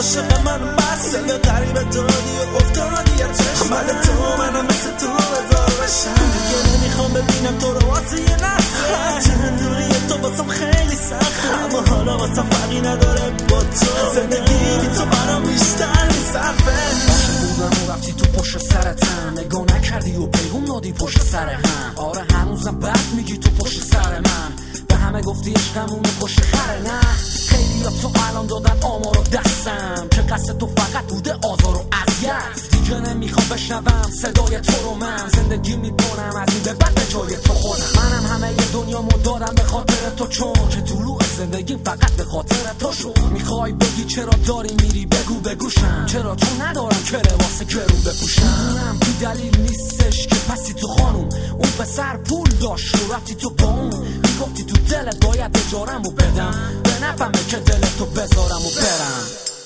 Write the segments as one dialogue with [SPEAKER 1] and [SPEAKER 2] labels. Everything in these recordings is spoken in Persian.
[SPEAKER 1] عاشق من بس دل غریب دادی و افتادی چشم من تو منم مثل تو بذار بشم دیگه نمیخوام ببینم تو رو واسه یه لحظه تندوری تو واسم خیلی سخته اما حالا واسم فرقی نداره با تو زندگی بی تو برام بیشتر میصرفه بودم و رفتی تو پشت سرتم نگاه نکردی و پیغام دادی پشت سر هم آره هنوزم بد میگی تو پشت سر من به همه گفتی عشقمونه پشت خره نه خیلی ها تو الان دادن آمارو دستم که قصد تو فقط بوده آزار و اذیت دیگه نمیخوام بشنوم صدای تو رو من زندگی میکنم از این به بعد به جای تو خودم منم همه ی دنیامو دادم به خاطر تو چون که طلوع زندگی فقط به خاطر تو شد میخوای بگی چرا داری میری بگوشم چرا چون ندارم که واسه گرون بپوشم میدونم بی دلیل نیستش که پسی تو خانوم اون پسر پول داشت و رفتی تو با اون میگفتی تو دلت باید اجارمو بدم به نفهمه که دلتو بذارم و برم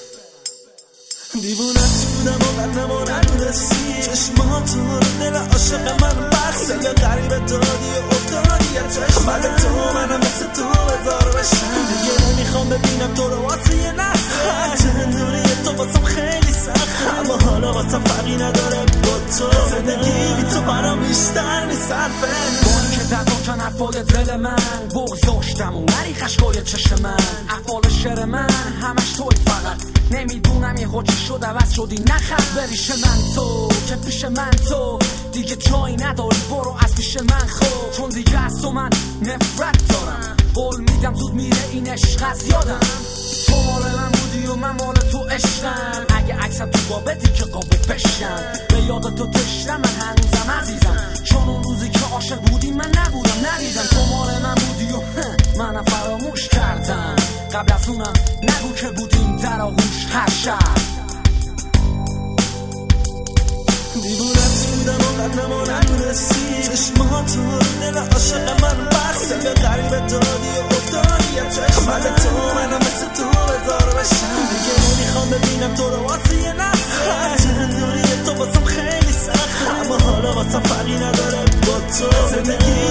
[SPEAKER 1] دیوونت بودم و قدم و ندونستی چشماتو رو دل عاشق من بس دل غریب دادی و افتادی چشم من تو منم مثل تو بذار بشم دیگه نمیخوام ببینم تو رو واسه یه لحظه تندوری تو واسم خیلی سخته اما حالا واسم فرقی نداره با تو زندگی بی تو برام بیشتر میصرفه با اینکه درداکن حرفای دل من بغض داشتم و ولی خشکای چشم من افعال شعر من همش توی فقط نمیدونم یه خوچی شد عوض شدی نخط بریش من تو که پیش من تو دیگه جایی نداری برو از پیش من خود چون دیگه از تو من نفرت دارم قول میدم زود میره این عشق از یادم تو مال من بودی و من مال تو عشقم اگه عکسم تو بابتی که قابل بشم به یاد تو تشتم من هنوزم عزیزم چون اون روزی که عاشق بودی من نبودم ندیدم تو مال من بودی و منم فراموش کردم قبل از اونم نگو که بودیم در آغوش هر شب دیوونت بودم و قدم و ندونستی چشماتو رو دل عاشق من بس دل غریب دادی و افتادی چشم من تو منم مثل تو بذار بشم دیگه نمیخوام ببینم تو رو واسه یه لحظه تندوری تو واسم خیلی سخته اما حالا واسم فرقی نداره با تو زندگی